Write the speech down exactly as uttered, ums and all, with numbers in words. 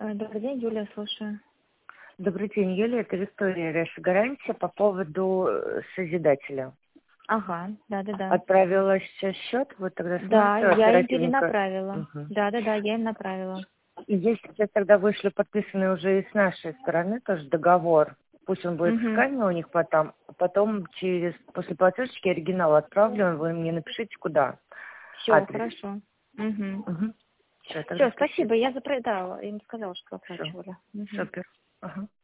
Э, Добрый день, Юлия, слушаю. Добрый день, Юлия, это Виктория Реша Гарантия по поводу э, Созидателя. Ага, да-да-да. Отправила сейчас счет, вот тогда Да, сможете я им оперативненько. перенаправила. Мгм. Да-да-да, я им направила. И если сейчас тогда вышли подписанный уже и с нашей стороны тоже договор, пусть он будет в Угу. скане у них потом, а потом через после платежки оригинал отправлю, вы мне напишите куда. Все, Адрес. хорошо. Угу. Угу. Все, тогда Все, спасибо. спасибо, я запродала. Им сказала, что Все, оплачивали. Угу. супер. Ага.